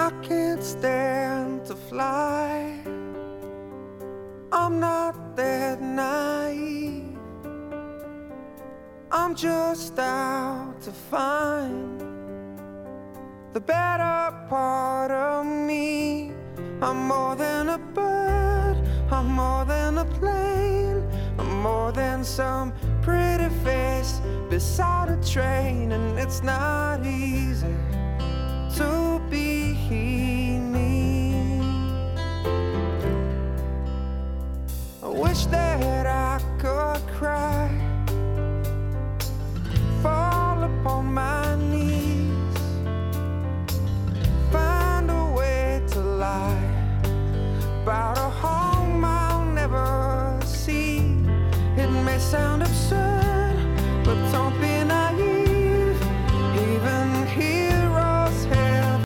I can't stand to fly. I'm not that naive. I'm just out to find the better part of me. I'm more than a bird, I'm more than a plane, I'm more than some pretty face beside a train. And it's not easy to be me. I wish that I could cry, fall upon my knees, find a way to lie about a home I'll never see. It may sound absurd, but don't